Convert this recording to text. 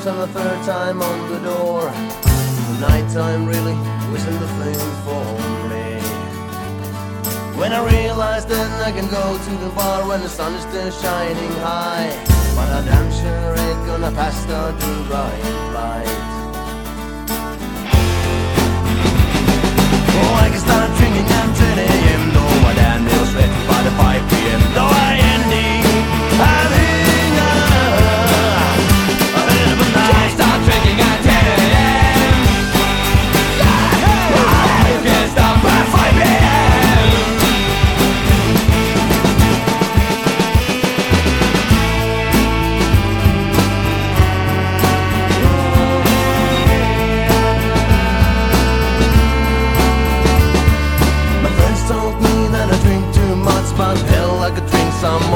knocks on the third time on the door. Nighttime really wasn't the thing for me. When I realized that I can go to the bar when the sun is still shining high, but I damn sure ain't gonna pass the bright light. Oh, I can start drinking at 10 a.m. though I damn near slept by the 5 p.m. Though I ending having a bit of a night. Start drinking at 10 a.m. You can't stop at 5 a.m. My friends told me that I drink too much, but hell, I could drink some more.